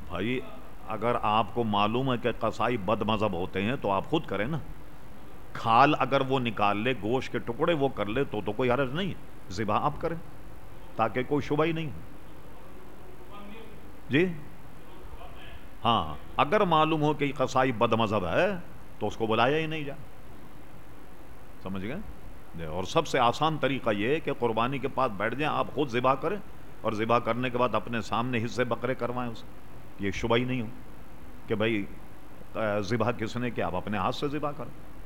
भाई अगर आपको मालूम है कि कसाई बदमज़हब होते हैं तो आप खुद करें ना। खाल अगर वो निकाल ले, गोश्त के टुकड़े वो कर ले, तो कोई हर्ज नहीं है, ज़िबा आप करें ताकि कोई शुबा ही नहीं हो। जी हाँ, अगर मालूम हो कि कसाई बदमज़हब है तो उसको बुलाया ही नहीं जा। समझ गए। और सबसे आसान तरीका ये है कि कुर्बानी के पास बैठ जाएं, आप खुद ज़िबा करें और ज़िबा करने के बाद अपने सामने हिस्से बकरे करवाएं उसे। ये शुबा ही नहीं हो कि भाई ज़िबा किसने किया, आप अपने हाथ से ज़िबा करें।